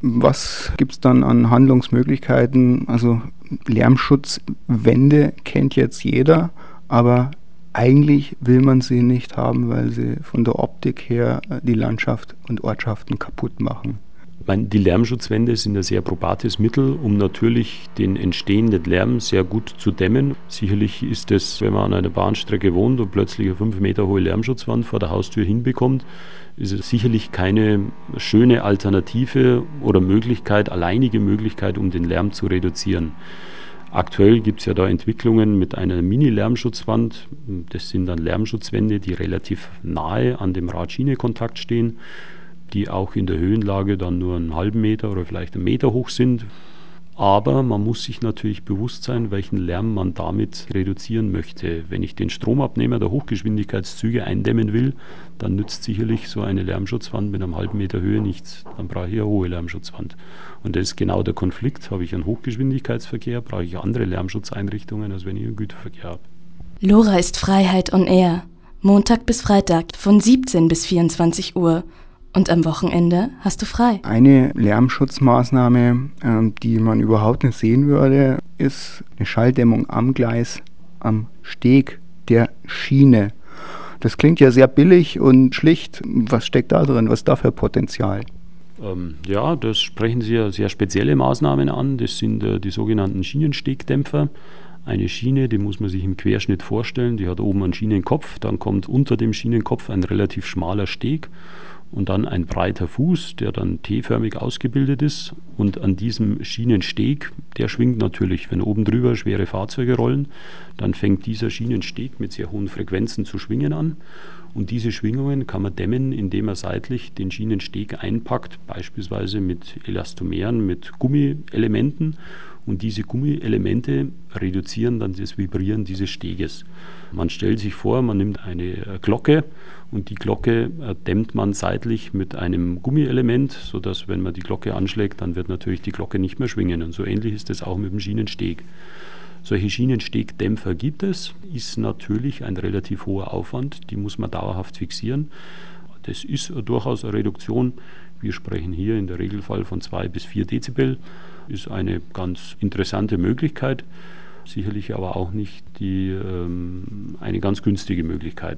Was gibt es dann an Handlungsmöglichkeiten? Also Lärmschutzwände kennt jetzt jeder, aber eigentlich will man sie nicht haben, weil sie von der Optik her die Landschaft und Ortschaften kaputt machen. Die Lärmschutzwände sind ein sehr probates Mittel, um natürlich den entstehenden Lärm sehr gut zu dämmen. Sicherlich ist es, wenn man an einer Bahnstrecke wohnt und plötzlich eine 5 Meter hohe Lärmschutzwand vor der Haustür hinbekommt, ist es sicherlich keine schöne Alternative oder Möglichkeit, alleinige Möglichkeit, um den Lärm zu reduzieren. Aktuell gibt es ja da Entwicklungen mit einer Mini-Lärmschutzwand. Das sind dann Lärmschutzwände, die relativ nahe an dem Rad-Schiene-Kontakt stehen, die auch in der Höhenlage dann nur einen halben Meter oder vielleicht einen Meter hoch sind. Aber man muss sich natürlich bewusst sein, welchen Lärm man damit reduzieren möchte. Wenn ich den Stromabnehmer der Hochgeschwindigkeitszüge eindämmen will, dann nützt sicherlich so eine Lärmschutzwand mit einem halben Meter Höhe nichts. Dann brauche ich eine hohe Lärmschutzwand. Und das ist genau der Konflikt. Habe ich einen Hochgeschwindigkeitsverkehr, brauche ich andere Lärmschutzeinrichtungen, als wenn ich einen Güterverkehr habe. LoRa ist Freiheit on Air. Montag bis Freitag von 17 bis 24 Uhr. Und am Wochenende hast du frei. Eine Lärmschutzmaßnahme, die man überhaupt nicht sehen würde, ist eine Schalldämmung am Gleis, am Steg der Schiene. Das klingt ja sehr billig und schlicht. Was steckt da drin? Was ist da für Potenzial? Ja, das sprechen Sie ja sehr spezielle Maßnahmen an. Das sind die sogenannten Schienenstegdämpfer. Eine Schiene, die muss man sich im Querschnitt vorstellen. Die hat oben einen Schienenkopf, dann kommt unter dem Schienenkopf ein relativ schmaler Steg und dann ein breiter Fuß, der dann T-förmig ausgebildet ist. Und an diesem Schienensteg, der schwingt natürlich, wenn oben drüber schwere Fahrzeuge rollen, dann fängt dieser Schienensteg mit sehr hohen Frequenzen zu schwingen an. Und diese Schwingungen kann man dämmen, indem man seitlich den Schienensteg einpackt, beispielsweise mit Elastomeren, mit Gummielementen. Und diese Gummielemente reduzieren dann das Vibrieren dieses Steges. Man stellt sich vor, man nimmt eine Glocke und die Glocke dämmt man seitlich mit einem Gummielement, sodass, wenn man die Glocke anschlägt, dann wird natürlich die Glocke nicht mehr schwingen. Und so ähnlich ist es auch mit dem Schienensteg. Solche Schienenstegdämpfer gibt es, ist natürlich ein relativ hoher Aufwand, die muss man dauerhaft fixieren. Das ist durchaus eine Reduktion. Wir sprechen hier in der Regelfall von 2 bis 4 Dezibel. Ist eine ganz interessante Möglichkeit, sicherlich aber auch nicht eine ganz günstige Möglichkeit.